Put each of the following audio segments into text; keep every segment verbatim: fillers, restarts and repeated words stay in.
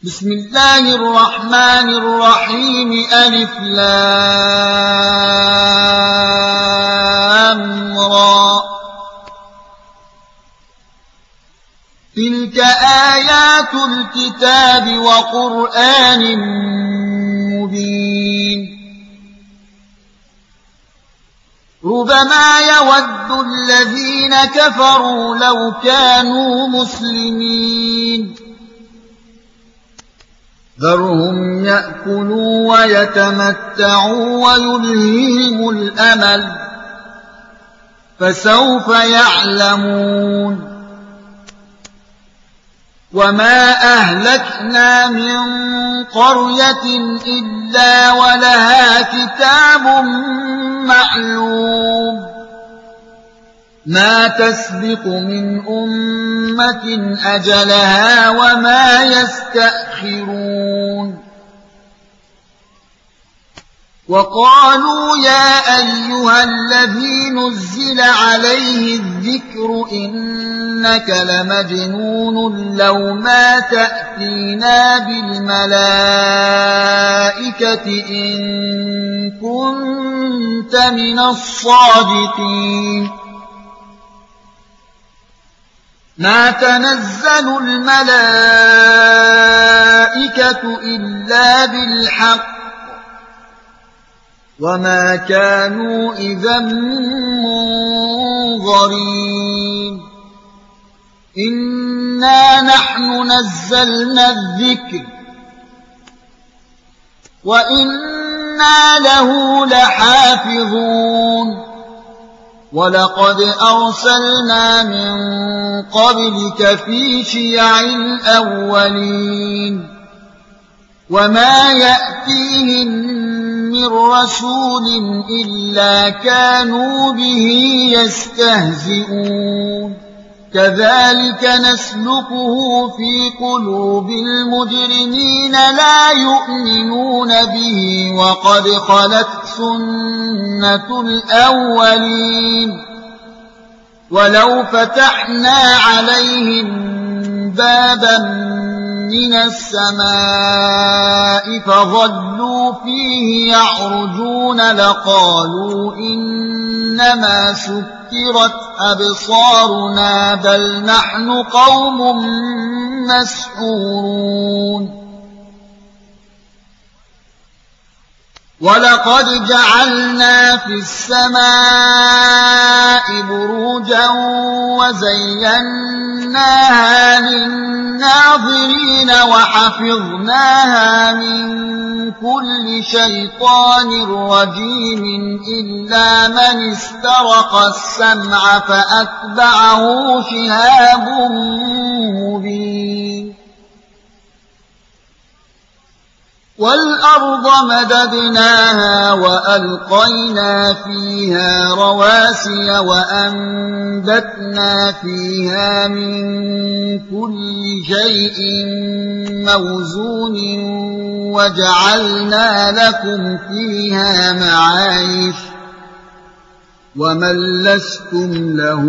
بسم الله الرحمن الرحيم ألف لام را تلك آيات الكتاب وقرآن مبين ربما يود الذين كفروا لو كانوا مسلمين ذرهم يأكلوا ويتمتعوا ويلهيهم الأمل فسوف يعلمون وما أهلكنا من قرية إلا ولها كتاب معلوم ما تسبق من أمة أجلها وما يستأخرون وقالوا يا أيها الذي نزل عليه الذكر إنك لمجنون لو ما تأتينا بالملائكة إن كنت من الصادقين ما تنزل الملائكة إلا بالحق وما كانوا إذا منظرين إنا نحن نزلنا الذكر وإنا له لحافظون ولقد أرسلنا من قبلك في شيع الأولين وما يأتيهم من رسول إلا كانوا به يستهزئون كذلك نسلكه في قلوب المجرمين لا يؤمنون به وقد خلت سنة الأولين ولو فتحنا عليهم بابا من السماء فظلوا فيه يعرجون لقالوا إنما سكرت أبصارنا بل نحن قوم مسحورون ولقد جعلنا في السماء بروجا وزيناها للناظرين وحفظناها من كل شيطان رجيم إلا من استرق السمع فأتبعه شهاب مبين والأرض مددناها وألقينا فيها رواسي وأنبتنا فيها من كل شيء موزون وجعلنا لكم فيها معايش ومن لستم له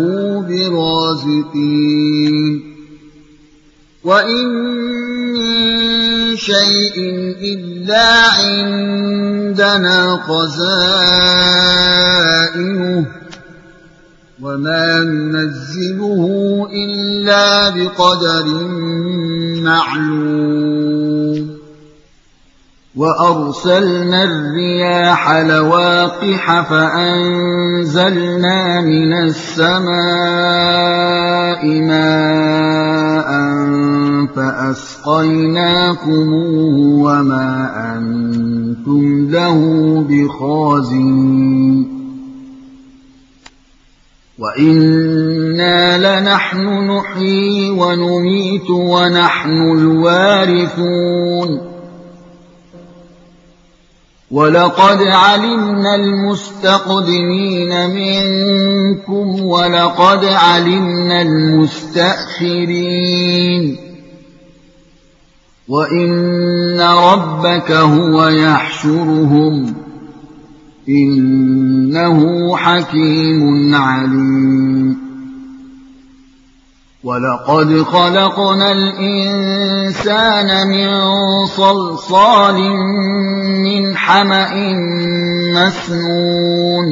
برازقين وإن من شيء إلا عندنا خزائنه وما ننزله إلا بقدر معلوم وأرسلنا الرياح لواقح فأنزلنا من السماء ماء فأسقيناكموه وما أنتم له بخازنين وإنا لنحن نحيي ونميت ونحن الوارثون ولقد علمنا المستقدمين منكم ولقد علمنا المستأخرين وإن ربك هو يحشرهم إنه حكيم عليم وَلَقَدْ خَلَقْنَا الْإِنسَانَ مِنْ صَلْصَالٍ مِنْ حَمَإٍ مَسْنُونٍ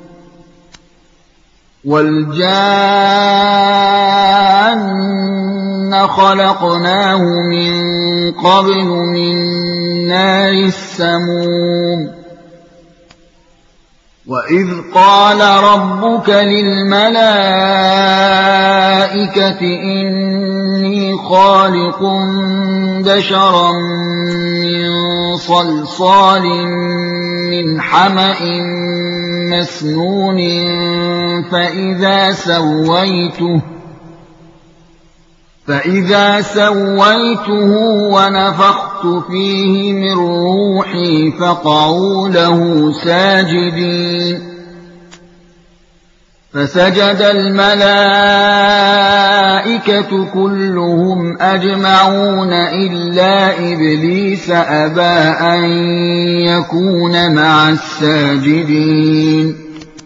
وَالْجَانَّ خَلَقْنَاهُ مِنْ قَبْلُ مِنْ نَارِ السَّمُومِ وَإِذْ قَالَ رَبُّكَ لِلْمَلَائِكَةِ إِنِّي خَالِقٌ بَشَرًا مِّن صَلْصَالٍ مِّنْ حَمَإٍ مَّسْنُونٍ فَإِذَا سَوَّيْتُهُ فَإِذَا سَوَّيْتُهُ وَنَفَخْتُ فِيهِ مِنْ رُوحِي فَقَعُوا لَهُ سَاجِدِينَ فَسَجَدَ الْمَلَائِكَةُ كُلُّهُمْ أَجْمَعُونَ إِلَّا إِبْلِيسَ أَبَىٰ أَن يَكُونَ مَعَ السَّاجِدِينَ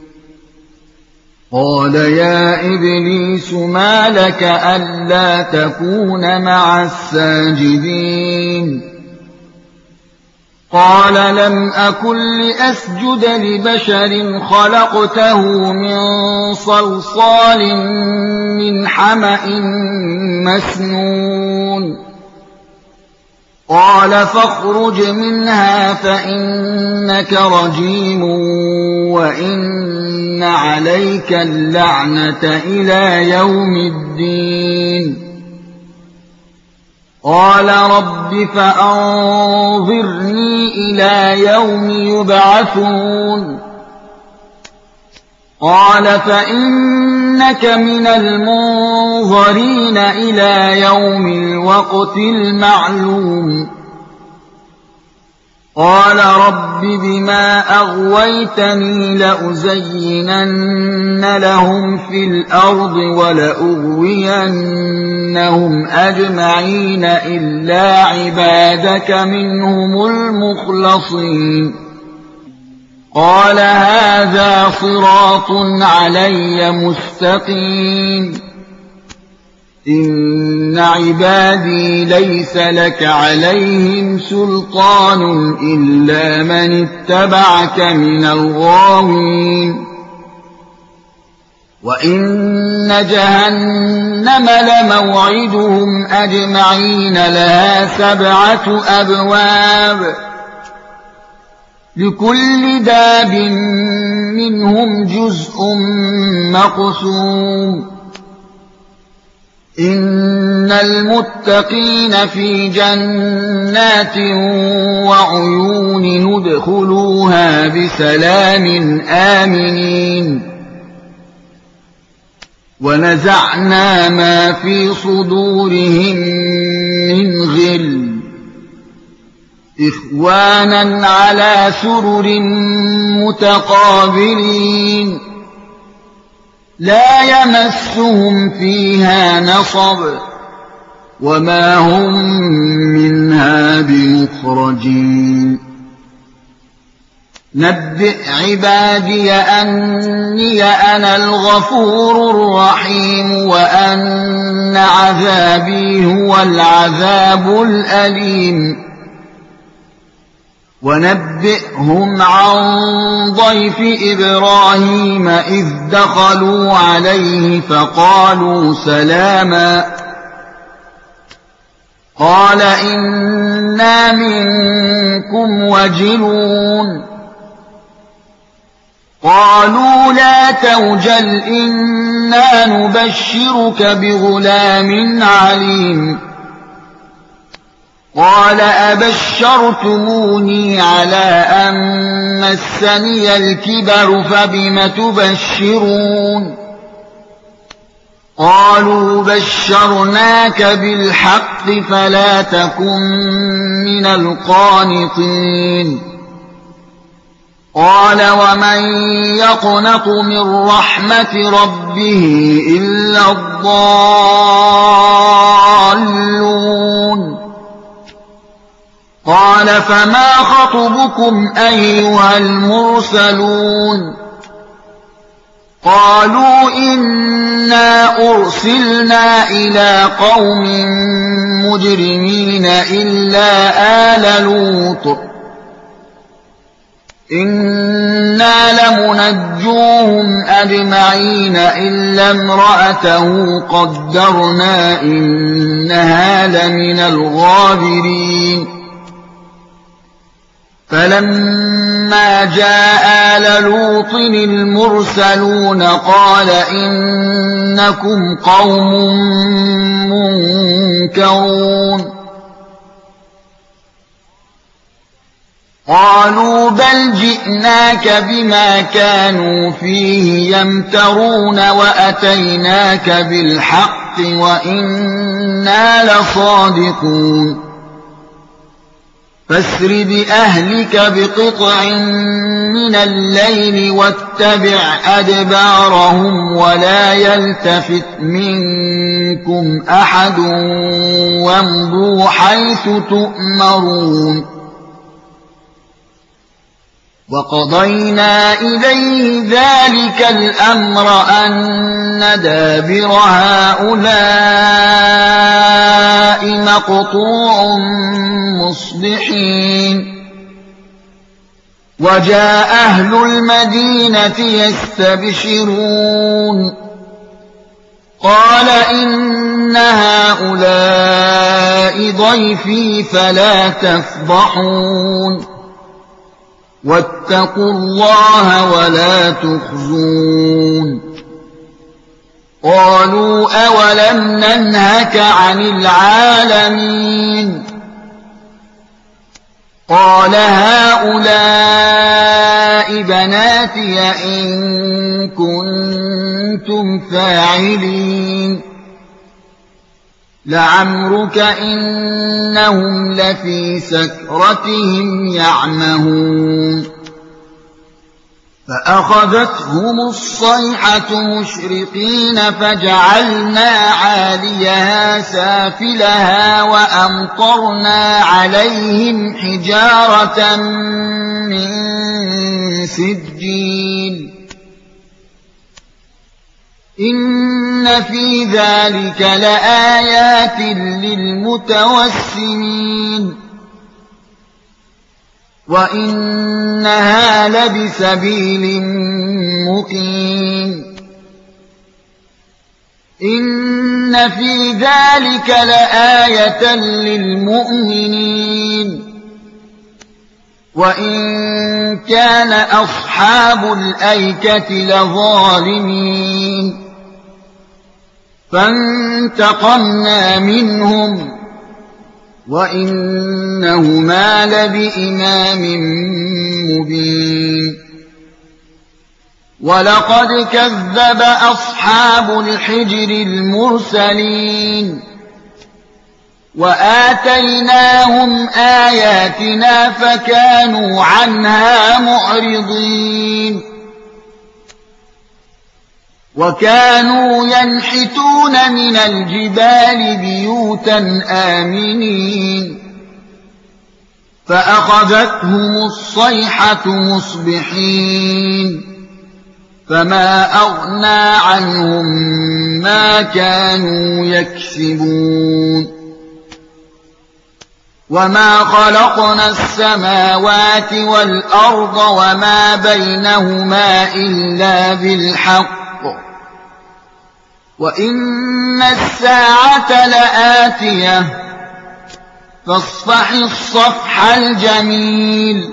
قَالَ يَا إِبْلِيسُ مَا لَكَ أَلَّا تَكُونَ مَعَ السَّاجِدِينَ قَالَ لَمْ أَكُن لِّأَسْجُدَ لِبَشَرٍ خَلَقْتَهُ مِن صَلْصَالٍ مِّنْ حَمَإٍ مسنون قَالَ فَاخْرُجْ مِنْهَا فَإِنَّكَ رَجِيمٌ وَإِنَّ عَلَيْكَ اللَّعْنَةَ إِلَىٰ يَوْمِ الدِّينِ قَالَ رَبِّ فَأَنظِرْنِي إِلَىٰ يَوْمِ يُبْعَثُونَ قَالَ فَإِنَّكَ مِنَ الْمُنظَرِينَ إِلَىٰ يَوْمِ الْوَقْتِ الْمَعْلُومِ قَالَ رَبِّ بِمَا أَغْوَيْتَنِي لَأُزَيِّنَنَّ لَهُمْ فِي الْأَرْضِ وَلَأُغْوِيَنَّهُمْ أَجْمَعِينَ إِلَّا عِبَادَكَ مِنْهُمُ الْمُخْلَصِينَ قَالَ هَٰذَا صِرَاطٌ عَلَيَّ مُسْتَقِيمٌ إِنَّ عِبَادِي لَيْسَ لَكَ عَلَيْهِمْ سُلْطَانٌ إِلَّا مَنِ اتَّبَعَكَ مِنَ الْغَاوِينَ وَإِنَّ جَهَنَّمَ لَمَوْعِدُهُمْ أَجْمَعِينَ لَهَا سَبْعَةُ أَبْوَابٍ لِكُلِّ بَابٍ مِّنْهُمْ جُزْءٌ مَّقْسُومٌ إِنَّ الْمُتَّقِينَ فِي جَنَّاتٍ وَعُيُونٍ ادْخُلُوهَا بِسَلَامٍ آمِنِينَ وَنَزَعْنَا مَا فِي صُدُورِهِم مِّنْ غِلٍّ إِخْوَانًا عَلَىٰ سُرُرٍ مُّتَقَابِلِينَ لَا يَمَسُّهُمْ فِيهَا نَصَبٌ وَمَا هُم مِّنْهَا بِمُخْرَجِينَ نَبِّئْ عِبَادِيَ أَنِّي أَنَا الْغَفُورُ الرَّحِيمُ وَأَنَّ عَذَابِي هُوَ الْعَذَابُ الْأَلِيمُ وَنَبِّئْهُمْ عَن ضَيْفِ إِبْرَاهِيمَ إِذْ دَخَلُوا عَلَيْهِ فَقَالُوا سَلَامًا قَالَ إِنَّا مِنكُمْ وَجِلُونَ قَالُوا لَا تَوْجَلْ إِنَّا نُبَشِّرُكَ بِغُلَامٍ عَلِيمٍ قَالَ أَبَشَّرْتُمُونِي عَلَىٰ أَن مَّسَّنِيَ الْكِبَرُ فَبِمَ تُبَشِّرُونَ قَالُوا بَشَّرْنَاكَ بِالْحَقِّ فَلَا تَكُن مِّنَ الْقَانِطِينَ قَالَ وَمَن يَقْنَطُ مِن رَّحْمَةِ رَبِّهِ إِلَّا الضَّالُّونَ قَالَ فَمَا خَطْبُكُمْ أَيُّهَا الْمُرْسَلُونَ قالوا إنا أرسلنا إلى قوم مجرمين إلا آل لوط إنا لمنجوهم أجمعين إلا امرأته قدرنا إنها لمن الغابرين فلما جاء آل لوط المرسلون قال إنكم قوم منكرون قالوا بل جئناك بما كانوا فيه يمترون وأتيناك بالحق وإنا لصادقون فاسر بأهلك بقطع من الليل واتبع أدبارهم ولا يلتفت منكم أحد وامضوا حيث تؤمرون وقضينا إليه ذلك الأمر أن دابر هؤلاء مقطوع مصبحين وجاء أهل المدينة يستبشرون قال إن هؤلاء ضيفي فلا تفضحون واتقوا الله ولا تخزون قالوا أولم ننهك عن العالمين قال هؤلاء بناتي إن كنتم فاعلين لعمرك إنهم لفي سكرتهم يعمهون فأخذتهم الصيحة مشرقين فجعلنا عاليها سافلها وأمطرنا عليهم حجارة من سجيل إن في ذلك لآيات للمتوسمين وإنها لبسبيل مقيم إن في ذلك لآية للمؤمنين وإن كان أصحاب الأيكة لظالمين فانتقمنا منهم وإنهما لبإمام مبين ولقد كذب أصحاب الحجر المرسلين وآتيناهم آياتنا فكانوا عنها معرضين وكانوا ينحتون من الجبال بيوتا آمنين فأخذتهم الصيحة مصبحين فما أغنى عنهم ما كانوا يكسبون وما خلقنا السماوات والأرض وما بينهما إلا بالحق وإن الساعة لآتية فاصفح الصفح الجميل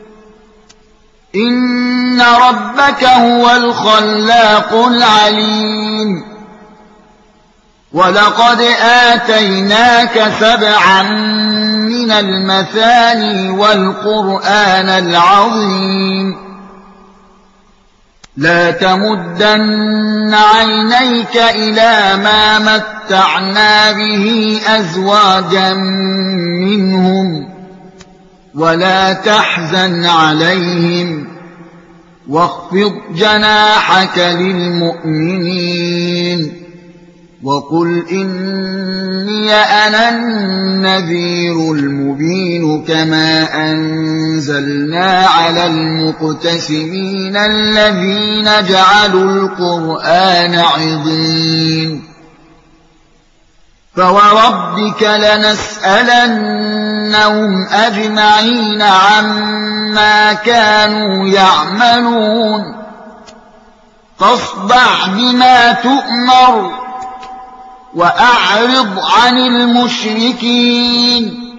إن ربك هو الخلاق العليم ولقد آتيناك سبعا من المثاني والقرآن العظيم لا تمدن عينيك إلى ما متعنا به أزواجا منهم ولا تحزن عليهم واخفض جناحك للمؤمنين وقل إني أنا النذير المبين كما أنزل نزلنا على المقتسمين الذين جعلوا القرآن عضين فوربك لنسألنهم أجمعين عما كانوا يعملون فاصدع بما تؤمر وأعرض عن المشركين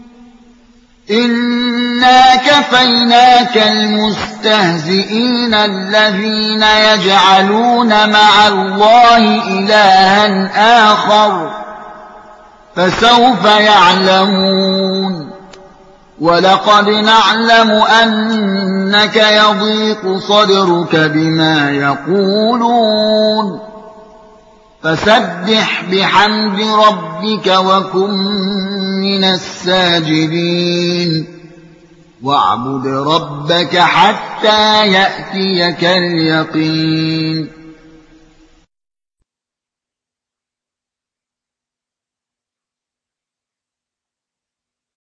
إنا كفيناك المستهزئين الذين يجعلون مع الله إلها آخر فسوف يعلمون ولقد نعلم أنك يضيق صدرك بما يقولون فسبح بحمد ربك وكن من الساجدين واعبد ربك حتى يأتيك اليقين